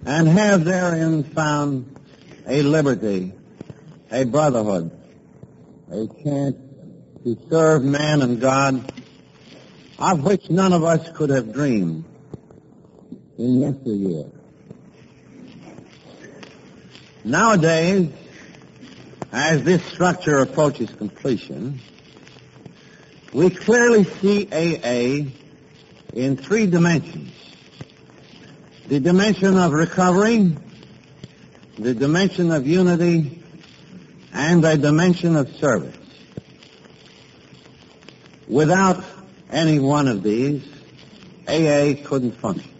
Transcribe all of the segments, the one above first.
and have therein found a liberty, a brotherhood, a chance to serve man and God, of which none of us could have dreamed in yesteryear. Nowadays, as this structure approaches completion, we clearly see AA in three dimensions. The dimension of recovery, the dimension of unity, and a dimension of service. Without any one of these, AA couldn't function.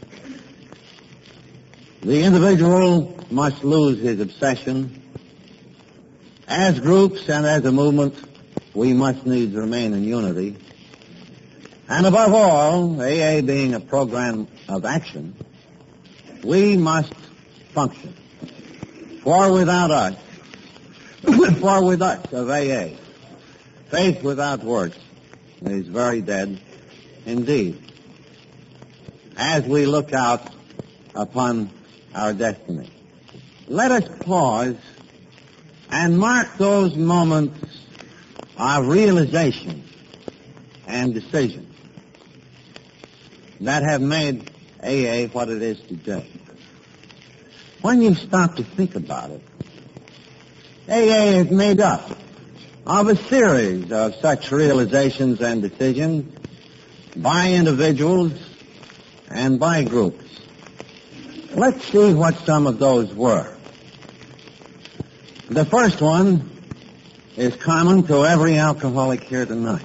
The individual must lose his obsession. As groups and as a movement, we must needs remain in unity. And above all, AA being a program of action, we must function. For without us, for with us of AA, faith without works is very dead indeed. As we look out upon our destiny, let us pause and mark those moments of realization and decision that have made AA what it is today. When you stop to think about it, AA is made up of a series of such realizations and decisions by individuals and by groups. Let's see what some of those were. The first one is common to every alcoholic here tonight.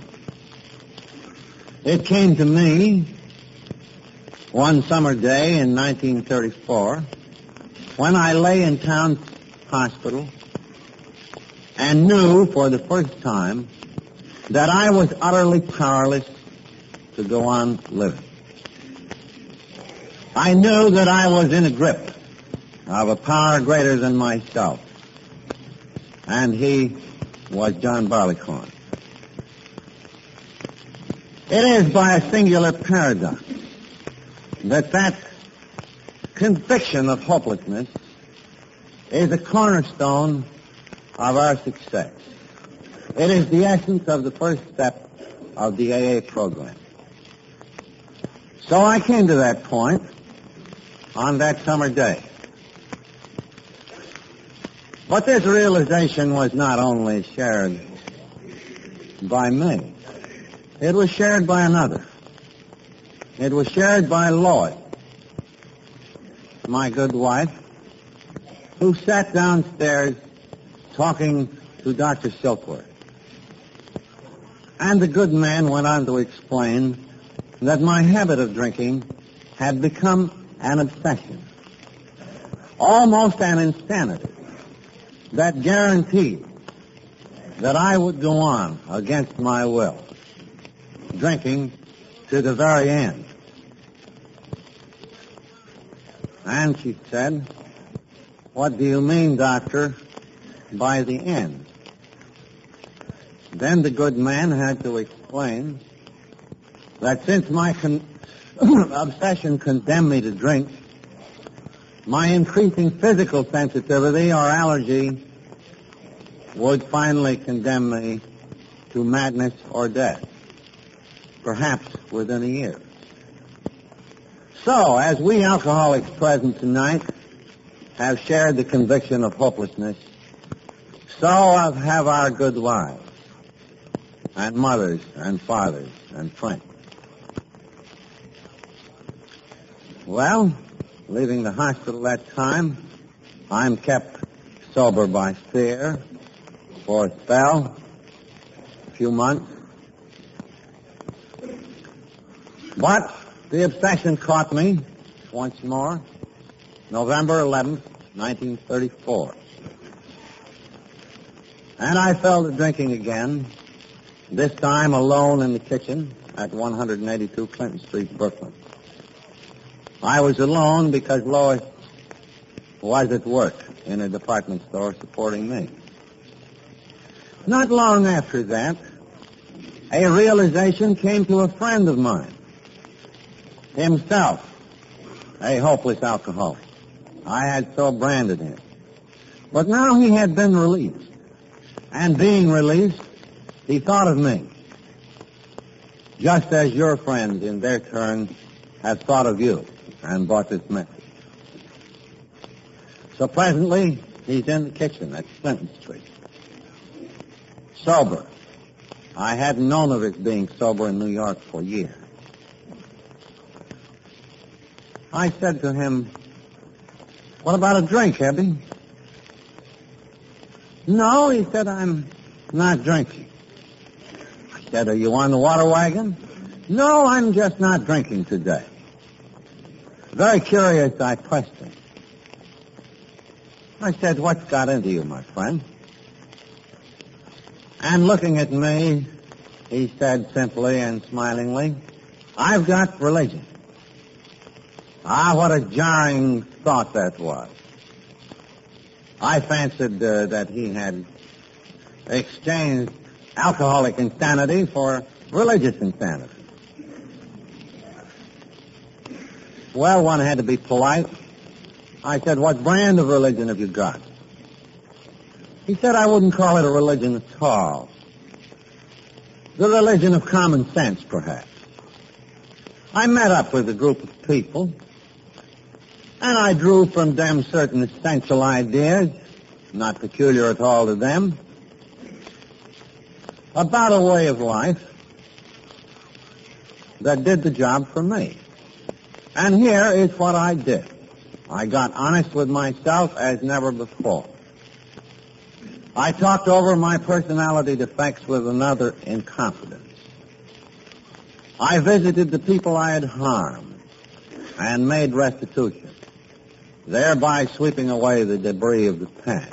It came to me one summer day in 1934 when I lay in town hospital and knew for the first time that I was utterly powerless to go on living. I knew that I was in a grip of a power greater than myself, and he was John Barleycorn. It is by a singular paradox that conviction of hopelessness is a cornerstone of our success. It is the essence of the first step of the AA program. So I came to that point on that summer day. But this realization was not only shared by me. It was shared by another. It was shared by Lloyd, my good wife, who sat downstairs talking to Dr. Silkworth. And the good man went on to explain that my habit of drinking had become an obsession, almost an insanity, that guaranteed that I would go on against my will, drinking to the very end. And she said, "What do you mean, doctor, by the end?" Then the good man had to explain that since my obsession condemned me to drink, my increasing physical sensitivity or allergy would finally condemn me to madness or death, perhaps within a year. So, as we alcoholics present tonight have shared the conviction of hopelessness, so have our good wives and mothers and fathers and friends. Well, leaving the hospital that time, I'm kept sober by fear for a spell, a few months. But the obsession caught me once more, November 11th, 1934. And I fell to drinking again, this time alone in the kitchen at 182 Clinton Street, Brooklyn. I was alone because Lois was at work in a department store supporting me. Not long after that, a realization came to a friend of mine, himself a hopeless alcoholic. I had so branded him. But now he had been released. And being released, he thought of me. Just as your friends, in their turn, have thought of you and brought this message. So presently, he's in the kitchen at Clinton Street. Sober. I hadn't known of his being sober in New York for years. I said to him, "What about a drink, Hebby?" "No," he said, "I'm not drinking." I said, "Are you on the water wagon?" "No, I'm just not drinking today." Very curious, I pressed him. I said, "What's got into you, my friend?" And looking at me, he said simply and smilingly, "I've got religion." Ah, what a jarring thought that was. I fancied that he had exchanged alcoholic insanity for religious insanity. Well, one had to be polite. I said, "What brand of religion have you got?" He said, "I wouldn't call it a religion at all. The religion of common sense, perhaps." I met up with a group of people, and I drew from them certain essential ideas, not peculiar at all to them, about a way of life that did the job for me. And here is what I did. I got honest with myself as never before. I talked over my personality defects with another in confidence. I visited the people I had harmed and made restitution, thereby sweeping away the debris of the past.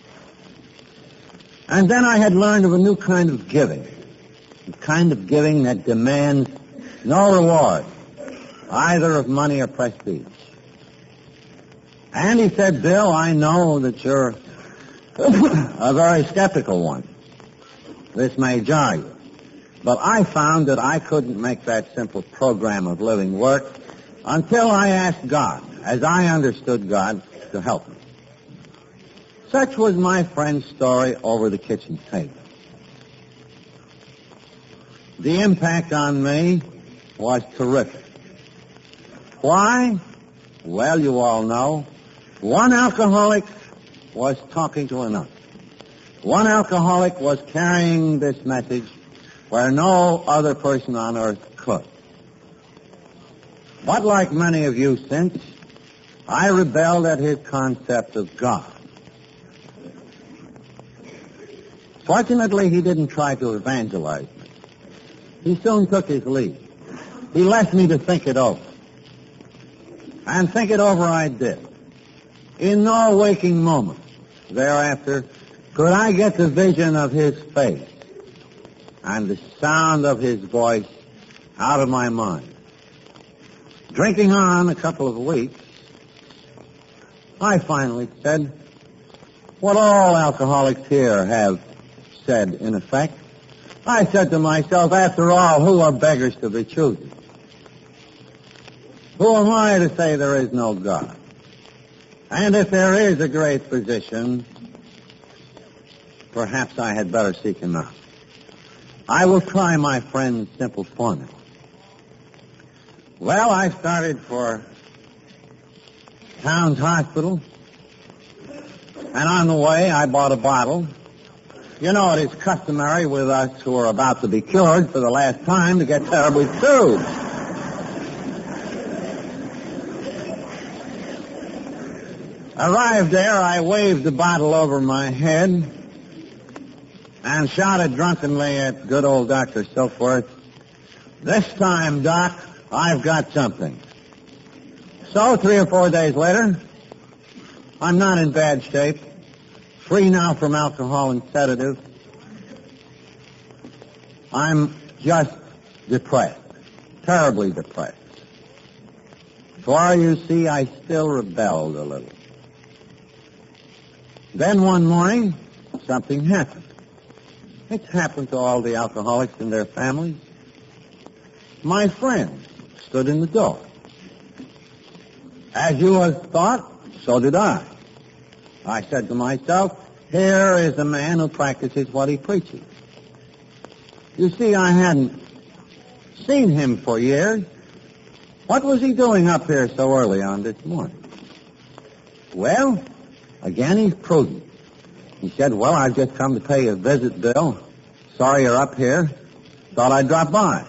And then I had learned of a new kind of giving, a kind of giving that demands no reward, either of money or prestige. And he said, "Bill, I know that you're a very skeptical one. This may jar you. But I found that I couldn't make that simple program of living work until I asked God, as I understood God, to help me." Such was my friend's story over the kitchen table. The impact on me was terrific. Why? Well, you all know. One alcoholic was talking to another. One alcoholic was carrying this message where no other person on earth could. But like many of you since, I rebelled at his concept of God. Fortunately, he didn't try to evangelize me. He soon took his lead. He left me to think it over. And think it over I did. In no waking moment thereafter could I get the vision of his face and the sound of his voice out of my mind. Drinking on a couple of weeks, I finally said what all alcoholics here have said, in effect. I said to myself, after all, who are beggars to be choosers? Who am I to say there is no God? And if there is a great physician, perhaps I had better seek him out. I will try my friend's simple formula. Well, I started for Towns Hospital, and on the way I bought a bottle. You know, it is customary with us who are about to be cured for the last time to get terribly sued. Arrived there, I waved the bottle over my head and shouted drunkenly at good old Dr. Silkworth, "This time, Doc, I've got something." So 3 or 4 days later, I'm not in bad shape, free now from alcohol and sedatives. I'm just depressed, terribly depressed. For you see, I still rebelled a little. Then one morning, something happened. It's happened to all the alcoholics and their families. My friend stood in the door. As you have thought, So did I. I said to myself, here is a man who practices what he preaches. You see, I hadn't seen him for years. What was he doing up here so early on this morning? Well, again, he's prudent. He said, well, I've just come to pay you a visit, Bill. Sorry you're up here. Thought I'd drop by.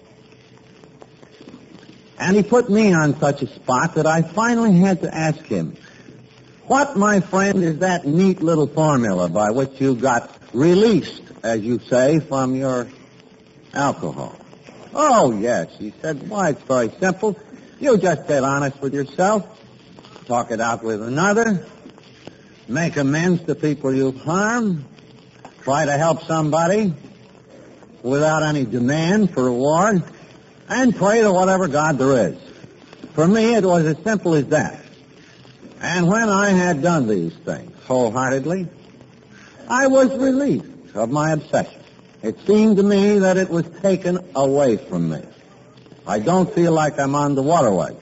And he put me on such a spot that I finally had to ask him, what, my friend, is that neat little formula by which you got released, as you say, from your alcohol? Oh, yes, he said. Why, it's very simple. You just get honest with yourself, talk it out with another, make amends to people you've harmed, try to help somebody without any demand for reward, and pray to whatever God there is. For me, it was as simple as that. And when I had done these things wholeheartedly, I was relieved of my obsession. It seemed to me that it was taken away from me. I don't feel like I'm on the waterway.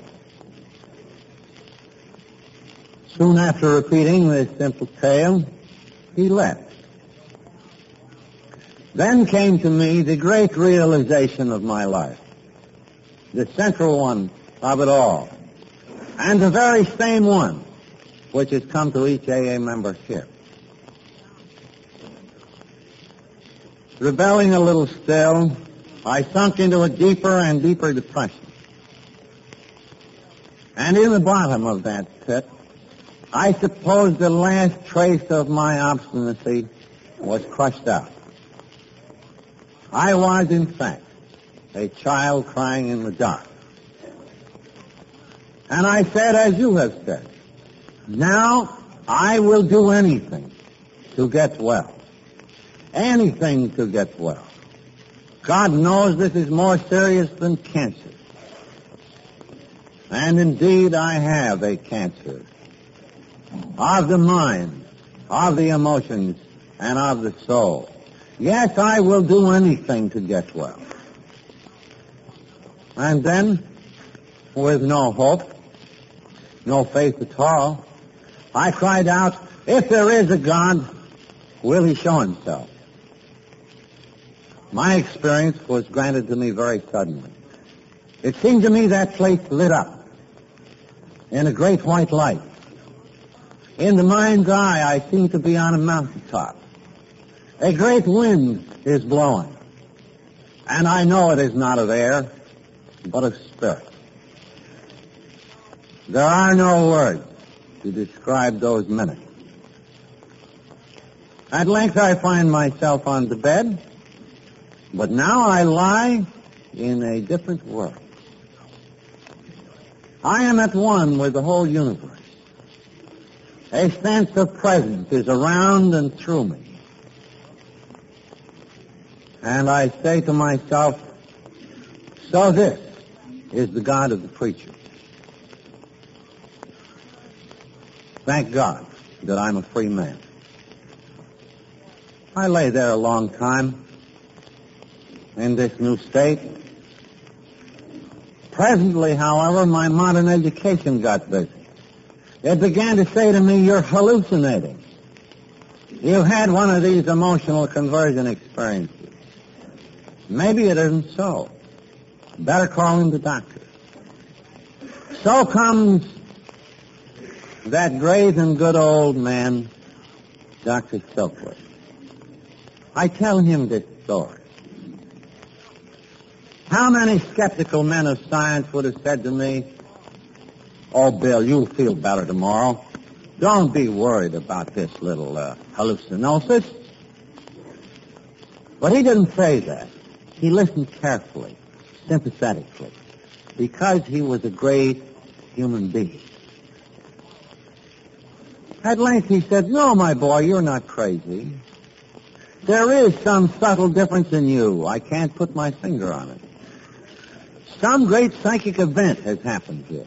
Soon after repeating this simple tale, he left. Then came to me the great realization of my life, the central one of it all, and the very same one which has come to each AA member here. Rebelling a little still, I sunk into a deeper and deeper depression. And in the bottom of that pit, I suppose the last trace of my obstinacy was crushed out. I was, in fact, a child crying in the dark. And I said, as you have said, now I will do anything to get well. Anything to get well. God knows this is more serious than cancer. And indeed I have a cancer of the mind, of the emotions, and of the soul. Yes, I will do anything to get well. And then, with no hope, no faith at all, I cried out, if there is a God, will he show himself? My experience was granted to me very suddenly. It seemed to me that place lit up in a great white light. In the mind's eye, I seemed to be on a mountaintop. A great wind is blowing, and I know it is not of air, but of spirit. There are no words to describe those minutes. At length I find myself on the bed, but now I lie in a different world. I am at one with the whole universe. A sense of presence is around and through me. And I say to myself, so this is the God of the preacher. Thank God that I'm a free man. I lay there a long time in this new state. Presently, however, my modern education got busy. It began to say to me, you're hallucinating. You had one of these emotional conversion experiences. Maybe it isn't so. Better call in the doctor. So comes that great and good old man, Dr. Silkworth. I tell him this story. How many skeptical men of science would have said to me, oh, Bill, you'll feel better tomorrow. Don't be worried about this little hallucinosis. But he didn't say that. He listened carefully, sympathetically, because he was a great human being. At length he said, no, my boy, you're not crazy. There is some subtle difference in you. I can't put my finger on it. Some great psychic event has happened here.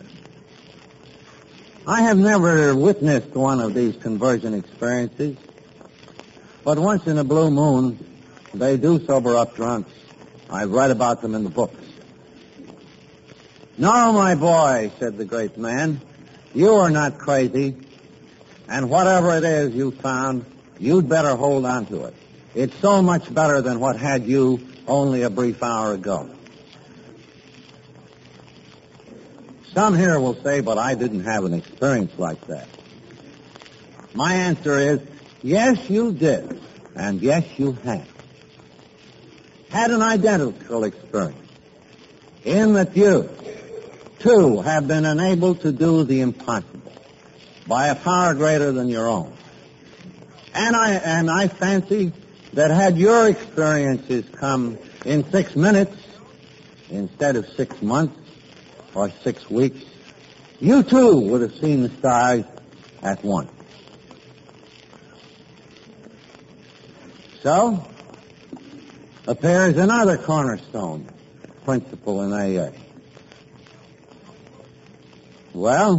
I have never witnessed one of these conversion experiences, but once in a blue moon, they do sober up drunks. I've read about them in the books. No, my boy, said the great man, You are not crazy, and whatever it is you found, you'd better hold on to it. It's so much better than what had you only a brief hour ago. Some here will say, but I didn't have an experience like that. My answer is, yes, you did, and yes, you have. Had an identical experience in that you, too, have been enabled to do the impossible by a power greater than your own. And I fancy that had your experiences come in 6 minutes instead of 6 months or 6 weeks, you, too, would have seen the stars at once. So, appears another cornerstone principle in AA. Well,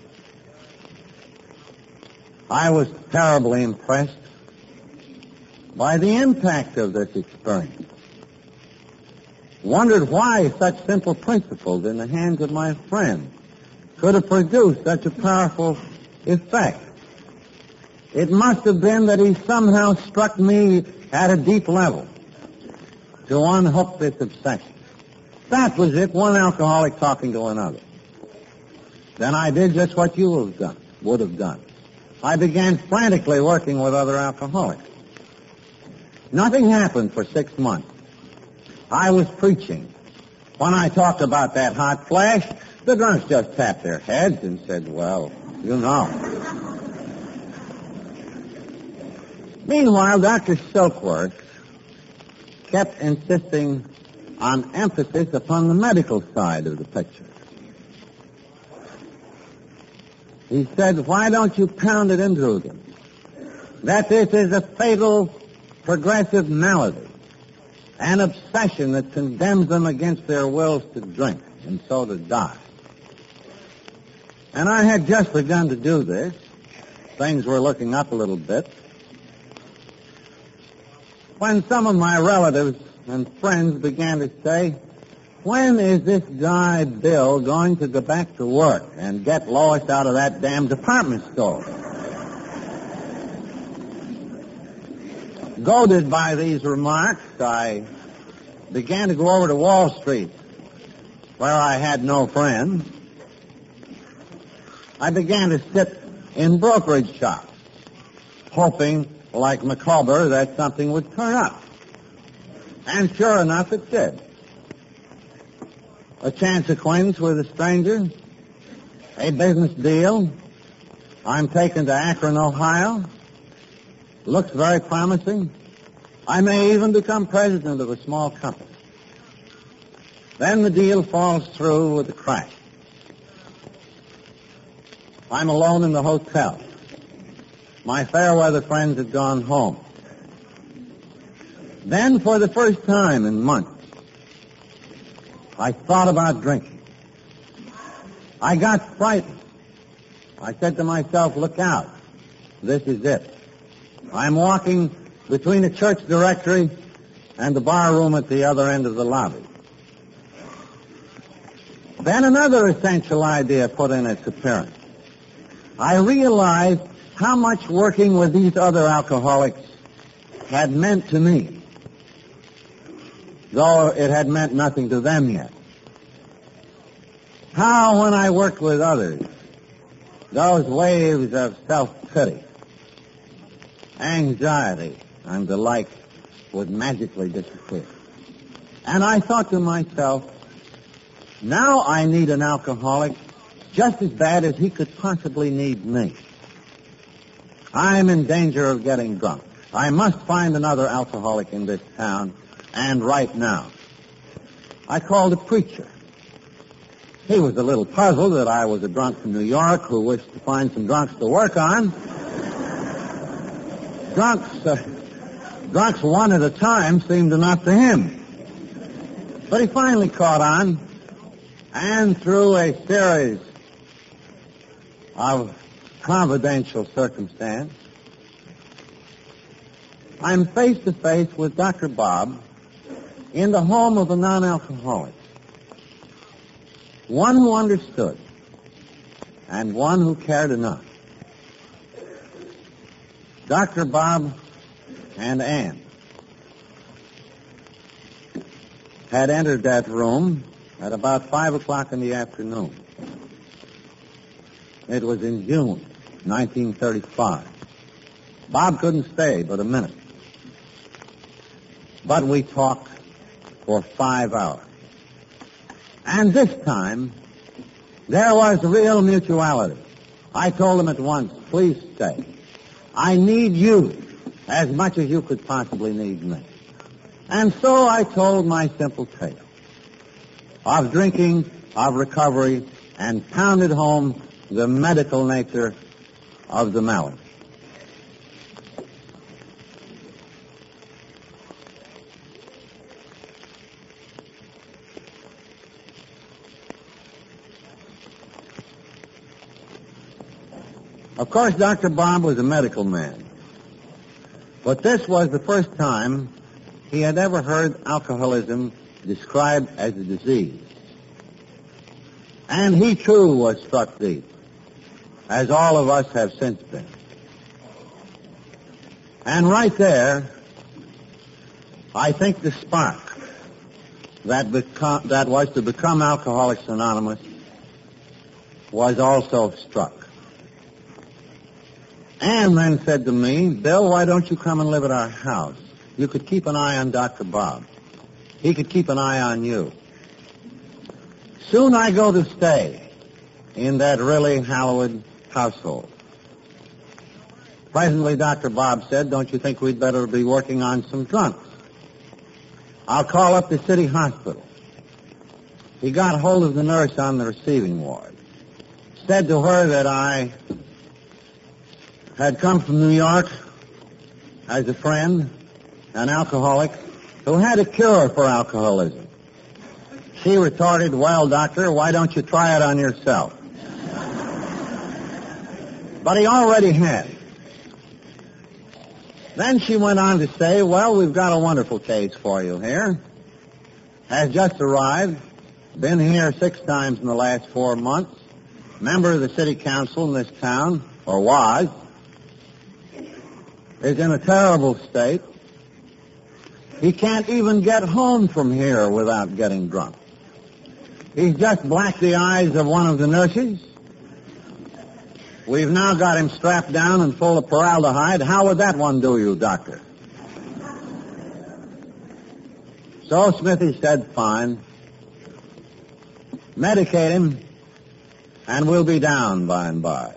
I was terribly impressed by the impact of this experience. Wondered why such simple principles in the hands of my friend could have produced such a powerful effect. It must have been that he somehow struck me at a deep level to unhook this obsession. That was it, one alcoholic talking to another. Then I did just what you would have done. I began frantically working with other alcoholics. Nothing happened for 6 months. I was preaching. When I talked about that hot flash, the drunks just tapped their heads and said, well, you know. Meanwhile, Dr. Silkworth kept insisting on emphasis upon the medical side of the picture. He said, why don't you pound it into them that this is a fatal progressive malady, an obsession that condemns them against their wills to drink and so to die. And I had just begun to do this. Things were looking up a little bit when some of my relatives and friends began to say, when is this guy Bill going to go back to work and get Lois out of that damn department store? Goaded by these remarks, I began to go over to Wall Street, where I had no friends. I began to sit in brokerage shops, hoping, like Micawber, that something would turn up. And sure enough, it did. A chance acquaintance with a stranger, a business deal. I'm taken to Akron, Ohio. Looks very promising. I may even become president of a small company. Then the deal falls through with a crash. I'm alone in the hotel. My fair weather friends had gone home. Then, for the first time in months, I thought about drinking. I got frightened. I said to myself, look out. This is it. I'm walking between a church directory and the bar room at the other end of the lobby. Then another essential idea put in its appearance. I realized how much working with these other alcoholics had meant to me, though it had meant nothing to them yet. How, when I worked with others, those waves of self-pity, anxiety, and the like would magically disappear. And I thought to myself, now I need an alcoholic just as bad as he could possibly need me. I'm in danger of getting drunk. I must find another alcoholic in this town, and right now. I called a preacher. He was a little puzzled that I was a drunk from New York who wished to find some drunks to work on. Drunks one at a time seemed enough to him. But he finally caught on, and through a series of providential circumstance, I'm face to face with Dr. Bob in the home of a non-alcoholic. One who understood and one who cared enough. Dr. Bob and Ann had entered that room at about 5 o'clock in the afternoon. It was in June 1935. Bob couldn't stay but a minute. But we talked for 5 hours. And this time, there was real mutuality. I told him at once, please stay. I need you as much as you could possibly need me. And so I told my simple tale of drinking, of recovery, and pounded home the medical nature of the malady. Of course, Dr. Bob was a medical man, but this was the first time he had ever heard alcoholism described as a disease. And he, too, was struck deep, as all of us have since been. And right there, I think the spark that was to become Alcoholics Anonymous was also struck. Ann then said to me, Bill, why don't you come and live at our house? You could keep an eye on Dr. Bob. He could keep an eye on you. Soon I go to stay in that really hallowed household. Presently, Dr. Bob said, don't you think we'd better be working on some drunks? I'll call up the city hospital. He got hold of the nurse on the receiving ward. Said to her that I had come from New York as a friend, an alcoholic, who had a cure for alcoholism. She retorted, well, doctor, why don't you try it on yourself? But he already had. Then she went on to say, well, we've got a wonderful case for you here. Has just arrived, been here 6 times in the last 4 months, member of the city council in this town, or was, is in a terrible state. He can't even get home from here without getting drunk. He's just blacked the eyes of one of the nurses. We've now got him strapped down and full of formaldehyde. How would that one do you, doctor? So Smithy said, fine. Medicate him, and we'll be down by and by.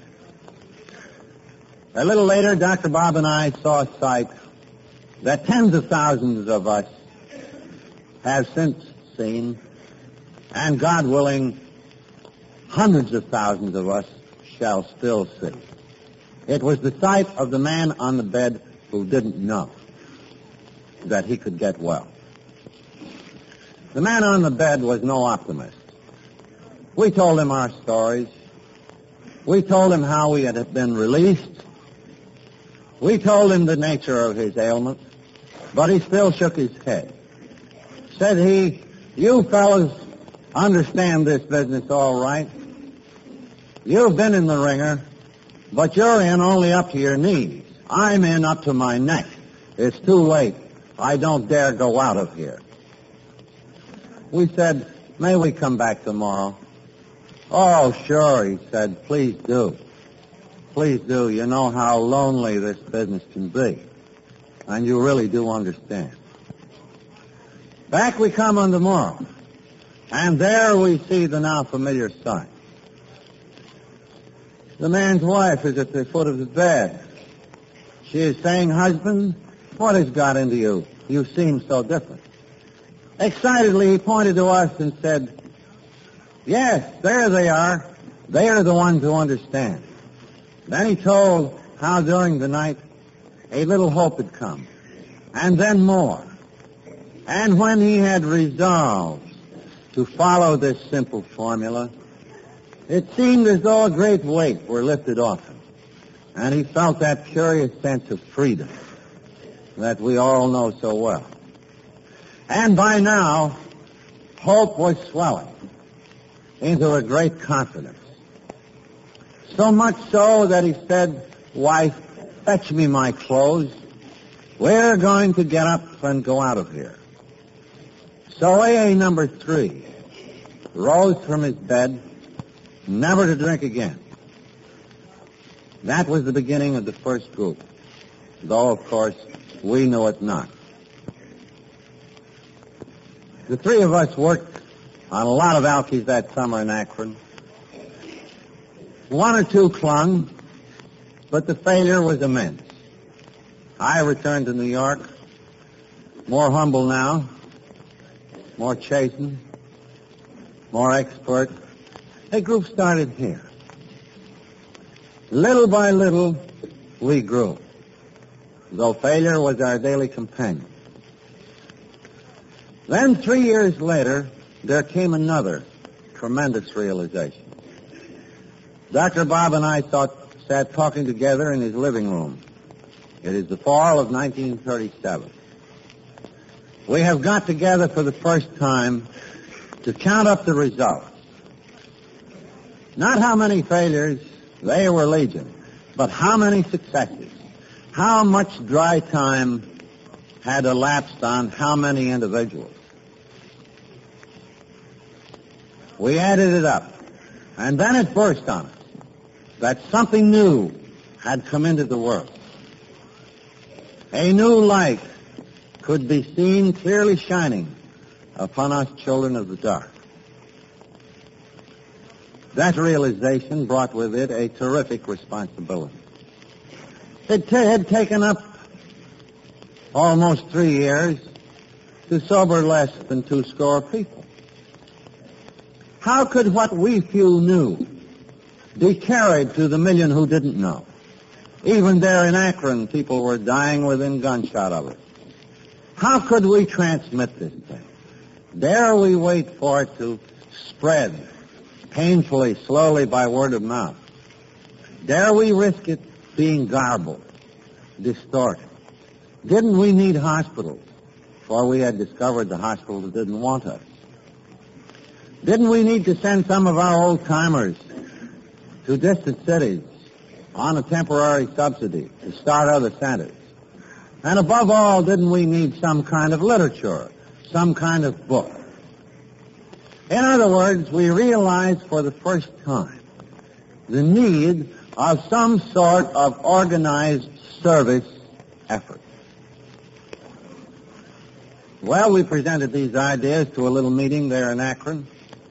A little later, Dr. Bob and I saw a sight that tens of thousands of us have since seen, and God willing, hundreds of thousands of us shall still see. It was the sight of the man on the bed who didn't know that he could get well. The man on the bed was no optimist. We told him our stories. We told him how we had been released. We told him the nature of his ailment, but he still shook his head. Said he, you fellas understand this business all right. You've been in the ringer, but you're in only up to your knees. I'm in up to my neck. It's too late. I don't dare go out of here. We said, may we come back tomorrow? Oh, sure, he said. Please do. Please do. You know how lonely this business can be. And you really do understand. Back we come on tomorrow. And there we see the now familiar sight. The man's wife is at the foot of the bed. She is saying, husband, what has got into you? You seem so different. Excitedly, he pointed to us and said, yes, there they are. They are the ones who understand. Then he told how during the night a little hope had come, and then more. And when he had resolved to follow this simple formula, it seemed as though a great weight were lifted off him, and he felt that curious sense of freedom that we all know so well. And by now, hope was swelling into a great confidence. So much so that he said, "Wife, fetch me my clothes. We're going to get up and go out of here." So AA number 3 rose from his bed, never to drink again. That was the beginning of the first group, though, of course, we knew it not. The three of us worked on a lot of alkies that summer in Akron. One or two clung, but the failure was immense. I returned to New York, more humble now, more chastened, more expert. A group started here. Little by little, we grew, though failure was our daily companion. Then 3 years later, there came another tremendous realization. Dr. Bob and I sat talking together in his living room. It is the fall of 1937. We have got together for the first time to count up the results. Not how many failures, they were legion, but how many successes, how much dry time had elapsed on how many individuals. We added it up, and then it burst on us that something new had come into the world. A new light could be seen clearly shining upon us children of the dark. That realization brought with it a terrific responsibility. It had taken up almost 3 years to sober less than 200 people. How could what we few knew be carried to the million who didn't know? Even there in Akron, people were dying within gunshot of it. How could we transmit this thing? Dare we wait for it to spread painfully, slowly by word of mouth? Dare we risk it being garbled, distorted? Didn't we need hospitals? For we had discovered the hospitals didn't want us. Didn't we need to send some of our old-timers to distant cities on a temporary subsidy to start other centers? And above all, didn't we need some kind of literature, some kind of book? In other words, we realized for the first time the need of some sort of organized service effort. Well, we presented these ideas to a little meeting there in Akron.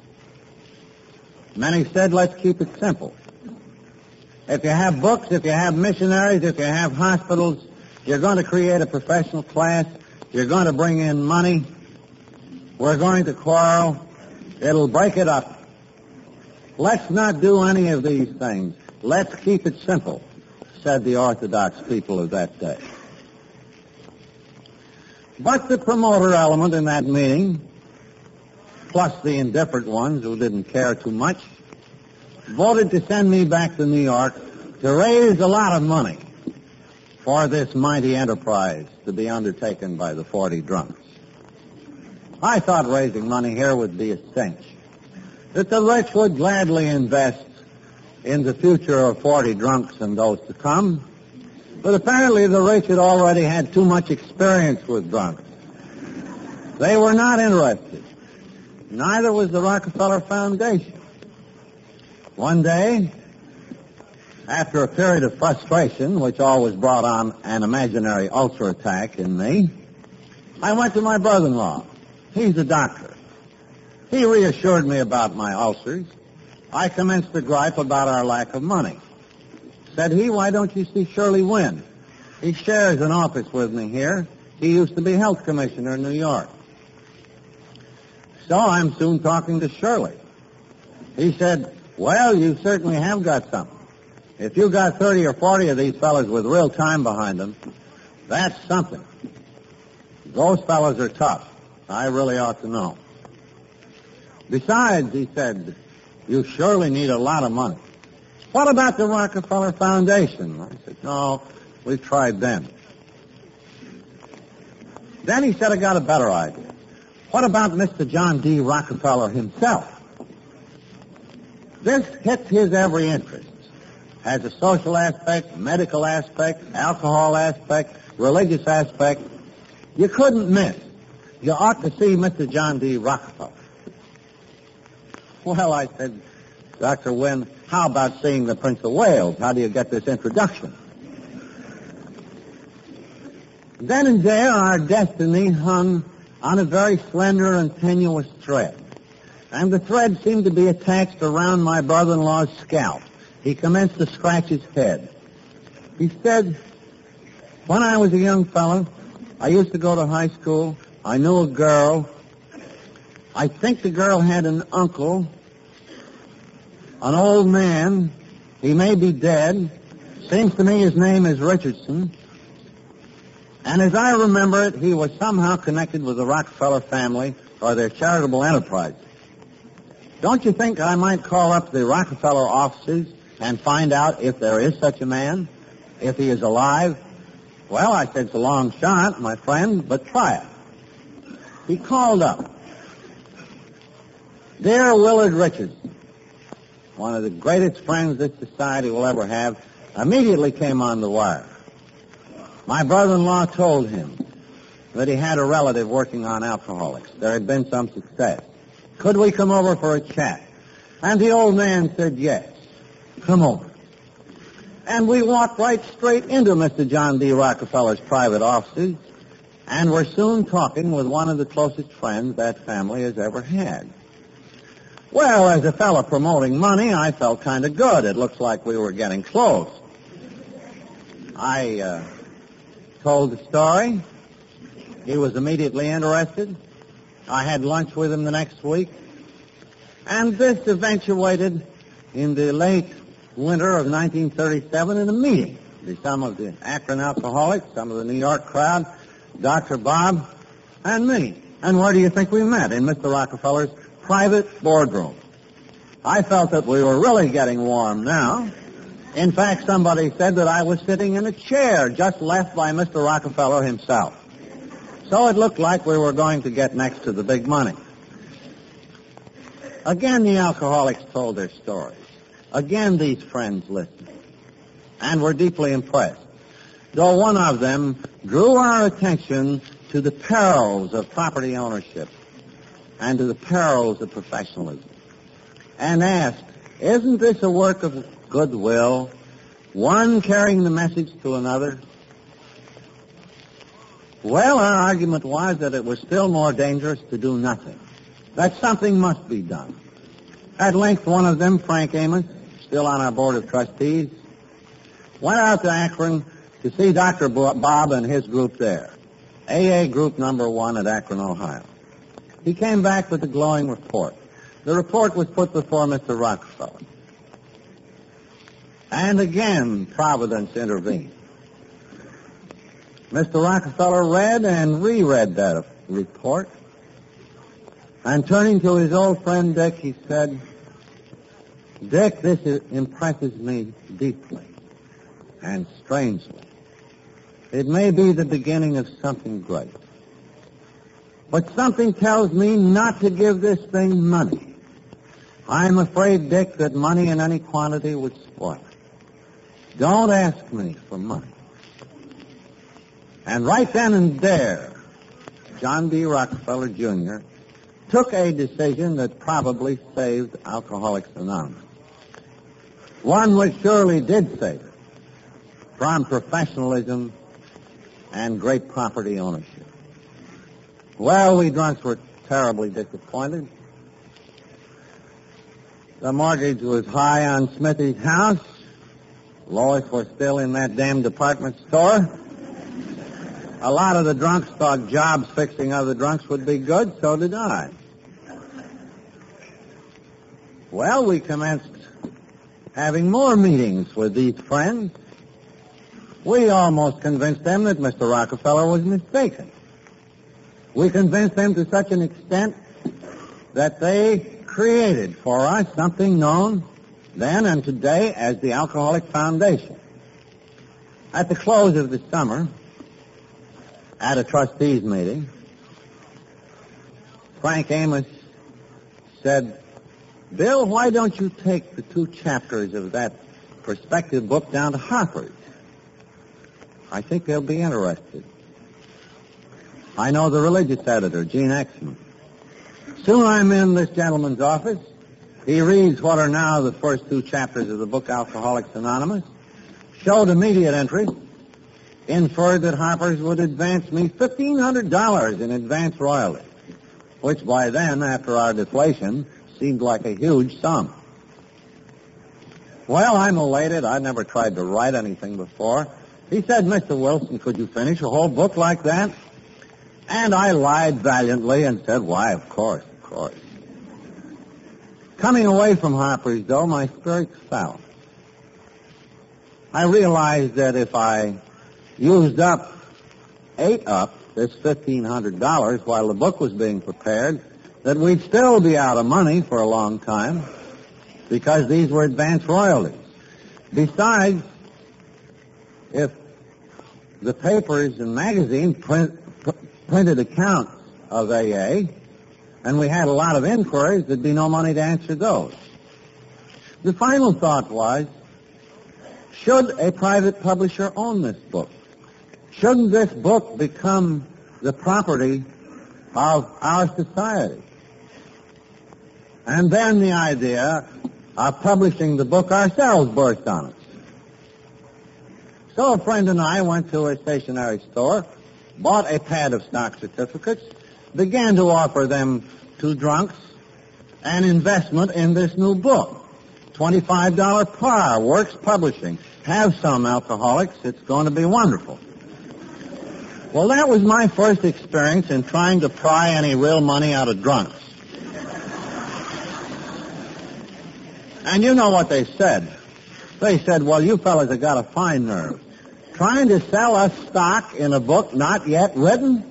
Many said, let's keep it simple. If you have books, if you have missionaries, if you have hospitals, you're going to create a professional class, you're going to bring in money, we're going to quarrel, it'll break it up. Let's not do any of these things. Let's keep it simple, said the Orthodox people of that day. But the promoter element in that meeting, plus the indifferent ones who didn't care too much, voted to send me back to New York to raise a lot of money for this mighty enterprise to be undertaken by the 40 drunks. I thought raising money here would be a cinch, that the rich would gladly invest in the future of 40 drunks and those to come, but apparently the rich had already had too much experience with drunks. They were not interested. Neither was the Rockefeller Foundation. One day, after a period of frustration, which always brought on an imaginary ulcer attack in me, I went to my brother-in-law. He's a doctor. He reassured me about my ulcers. I commenced to gripe about our lack of money. Said he, why don't you see Shirley Wynn? He shares an office with me here. He used to be health commissioner in New York. So I'm soon talking to Shirley. He said, well, you certainly have got something. If you got 30 or 40 of these fellas with real time behind them, that's something. Those fellas are tough. I really ought to know. Besides, he said, you surely need a lot of money. What about the Rockefeller Foundation? I said, no, we've tried them. Then he said, I got a better idea. What about Mr. John D. Rockefeller himself? This hits his every interest. has a social aspect, medical aspect, alcohol aspect, religious aspect. You couldn't miss. You ought to see Mr. John D. Rockefeller. Well, I said, Dr. Wynne, how about seeing the Prince of Wales? How do you get this introduction? Then and there, our destiny hung on a very slender and tenuous thread. And the thread seemed to be attached around my brother-in-law's scalp. He commenced to scratch his head. He said, when I was a young fellow, I used to go to high school. I knew a girl. I think the girl had an uncle, an old man. He may be dead. Seems to me his name is Richardson. And as I remember it, he was somehow connected with the Rockefeller family or their charitable enterprise. Don't you think I might call up the Rockefeller offices and find out if there is such a man, if he is alive? Well, I said, it's a long shot, my friend, but try it. He called up. Dear Willard Richardson, one of the greatest friends this society will ever have, immediately came on the wire. My brother-in-law told him that he had a relative working on alcoholics. There had been some success. Could we come over for a chat? And the old man said yes. Come over. And we walked right straight into Mr. John D. Rockefeller's private offices, and were soon talking with one of the closest friends that family has ever had. Well, as a fellow promoting money, I felt kind of good. It looks like we were getting close. I told the story. He was immediately interested. I had lunch with him the next week. And this eventuated in the late winter of 1937 in a meeting. Some of the Akron alcoholics, some of the New York crowd, Dr. Bob, and me. And where do you think we met? In Mr. Rockefeller's private boardroom. I felt that we were really getting warm now. In fact, somebody said that I was sitting in a chair just left by Mr. Rockefeller himself. So it looked like we were going to get next to the big money. Again, the alcoholics told their stories. Again, these friends listened and were deeply impressed, though one of them drew our attention to the perils of property ownership and to the perils of professionalism and asked, isn't this a work of goodwill, one carrying the message to another? Well, our argument was that it was still more dangerous to do nothing, that something must be done. At length, one of them, Frank Amos, still on our board of trustees, went out to Akron to see Dr. Bob and his group there, AA Group Number 1 at Akron, Ohio. He came back with a glowing report. The report was put before Mr. Rockefeller. And again, Providence intervened. Mr. Rockefeller read and reread that report. And turning to his old friend Dick, he said, Dick, this impresses me deeply and strangely. It may be the beginning of something great. But something tells me not to give this thing money. I'm afraid, Dick, that money in any quantity would spoil it. Don't ask me for money. And right then and there, John D. Rockefeller, Jr. took a decision that probably saved Alcoholics Anonymous. One which surely did save it from professionalism and great property ownership. Well, we drunks were terribly disappointed. The mortgage was high on Smithy's house. Lois was still in that damn department store. A lot of the drunks thought jobs fixing other drunks would be good, so did I. Well, we commenced having more meetings with these friends. We almost convinced them that Mr. Rockefeller was mistaken. We convinced them to such an extent that they created for us something known then and today as the Alcoholic Foundation. At the close of the summer, at a trustees meeting, Frank Amos said, Bill, why don't you take the 2 chapters of that prospective book down to Harper's. I think they'll be interested. I know the religious editor, Gene Exman. Soon I'm in this gentleman's office. He reads what are now the first 2 chapters of the book Alcoholics Anonymous, showed immediate interest, inferred that Harper's would advance me $1,500 in advance royalties, which by then, after our deflation, seemed like a huge sum. Well, I'm elated. I'd never tried to write anything before. He said, Mr. Wilson, could you finish a whole book like that? And I lied valiantly and said, why, of course. Coming away from Harper's, though, my spirits fell. I realized that if I ate up this $1,500 while the book was being prepared, that we'd still be out of money for a long time because these were advance royalties. Besides, if the papers and magazines printed accounts of AA, and we had a lot of inquiries, there'd be no money to answer those. The final thought was, should a private publisher own this book? Shouldn't this book become the property of our society? And then the idea of publishing the book ourselves burst on us. So a friend and I went to a stationery store, bought a pad of stock certificates, began to offer them to drunks an investment in this new book. $25 par, Works Publishing. Have some, alcoholics. It's going to be wonderful. Well, that was my first experience in trying to pry any real money out of drunks. And you know what they said. They said, well, you fellas have got a fine nerve. Trying to sell us stock in a book not yet written?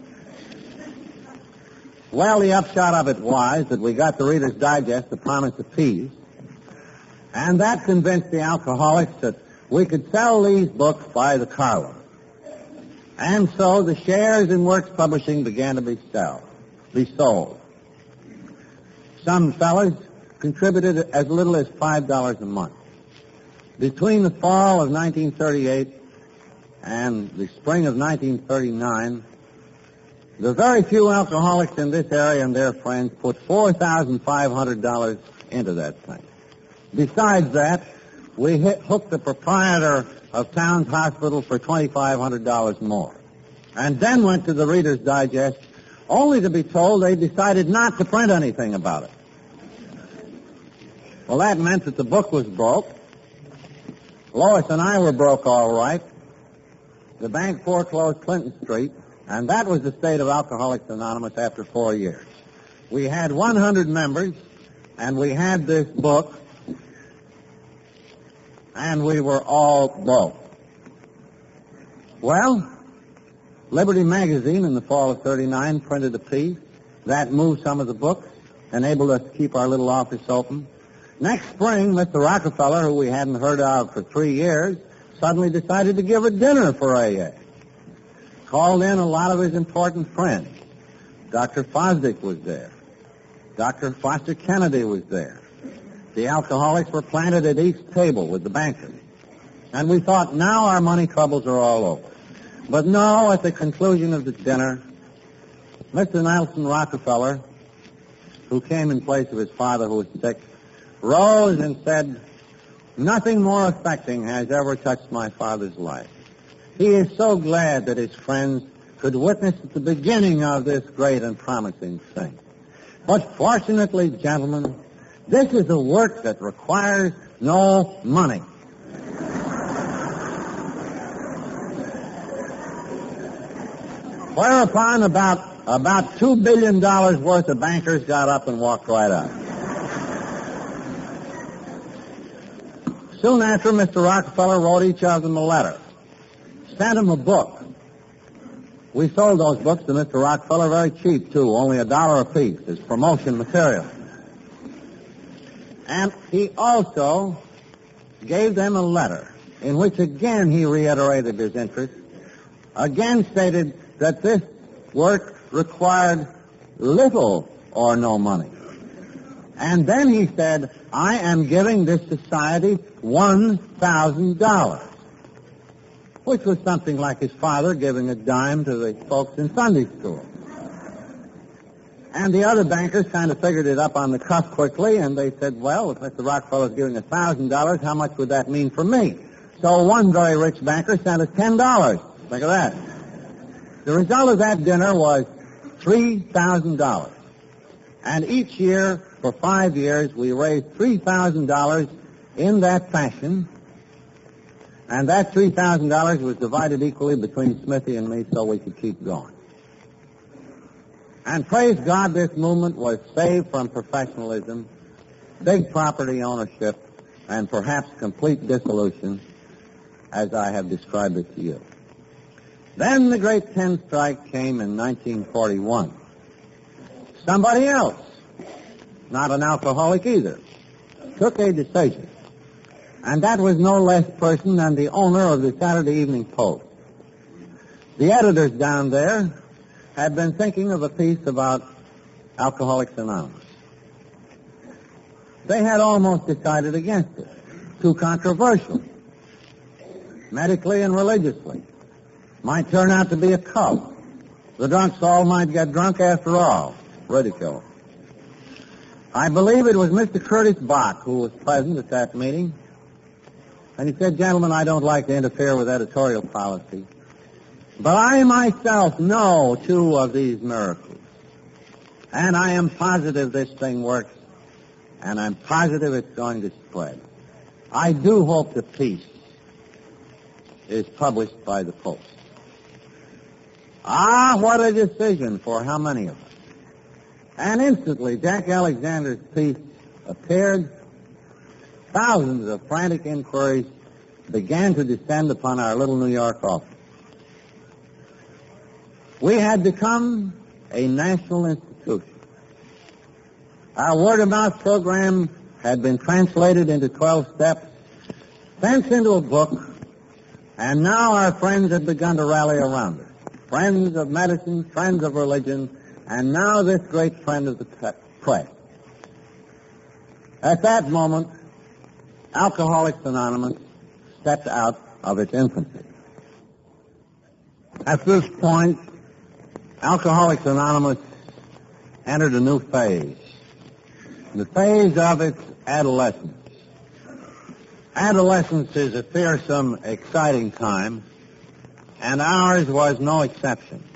Well, the upshot of it was that we got the Reader's Digest to promise a piece, and that convinced the alcoholics that we could sell these books by the carload. And so the shares in Works Publishing began to be sold. Some fellas contributed as little as $5 a month. Between the fall of 1938 and the spring of 1939, the very few alcoholics in this area and their friends put $4,500 into that thing. Besides that, we hooked the proprietor of Towns Hospital for $2,500 more. And then went to the Reader's Digest, only to be told they decided not to print anything about it. Well, that meant that the book was broke. Lois and I were broke all right. The bank foreclosed Clinton Street, and that was the state of Alcoholics Anonymous after 4 years. We had 100 members, and we had this book, and we were all broke. Well, Liberty Magazine in the fall of 39 printed a piece. That moved some of the books, enabled us to keep our little office open. Next spring, Mr. Rockefeller, who we hadn't heard of for 3 years, suddenly decided to give a dinner for AA. Called in a lot of his important friends. Dr. Fosdick was there. Dr. Foster Kennedy was there. The alcoholics were planted at each table with the bankers. And we thought, now our money troubles are all over. But no, at the conclusion of the dinner, Mr. Nelson Rockefeller, who came in place of his father who was sick, rose and said, nothing more affecting has ever touched my father's life. He is so glad that his friends could witness the beginning of this great and promising thing. But fortunately, gentlemen, this is a work that requires no money. Whereupon about $2 billion worth of bankers got up and walked right out. Soon after, Mr. Rockefeller wrote each of them a letter. Sent him a book. We sold those books to Mr. Rockefeller very cheap, too, only $1 a piece as promotion material. And he also gave them a letter in which again he reiterated his interest, again stated that this work required little or no money. And then he said, I am giving this society $1,000, which was something like his father giving a dime to the folks in Sunday school. And the other bankers kind of figured it up on the cuff quickly, and they said, well, if Mr. Rockefeller's giving $1,000, how much would that mean for me? So one very rich banker sent us $10. Think of that. The result of that dinner was $3,000. And each year, for 5 years, we raised $3,000 in that fashion. And that $3,000 was divided equally between Smithy and me so we could keep going. And praise God, this movement was saved from professionalism, big property ownership, and perhaps complete dissolution, as I have described it to you. Then the Great 10 Strike came in 1941. Somebody else, not an alcoholic either, took a decision. And that was no less person than the owner of the Saturday Evening Post. The editors down there had been thinking of a piece about Alcoholics Anonymous. They had almost decided against it. Too controversial. Medically and religiously. Might turn out to be a cult. The drunks all might get drunk after all. Ridicule. I believe it was Mr. Curtis Bach who was present at that meeting. And he said, gentlemen, I don't like to interfere with editorial policy, but I myself know 2 of these miracles. And I am positive this thing works, and I'm positive it's going to spread. I do hope the piece is published by the Post. Ah, what a decision for how many of us. And instantly, Jack Alexander's piece appeared. Thousands of frantic inquiries began to descend upon our little New York office. We had become a national institution. Our word-of-mouth program had been translated into 12 steps, sent into a book, and now our friends had begun to rally around us. Friends of medicine, friends of religion, and now this great friend of the press. At that moment, Alcoholics Anonymous stepped out of its infancy. At this point, Alcoholics Anonymous entered a new phase, the phase of its adolescence. Adolescence is a fearsome, exciting time, and ours was no exception.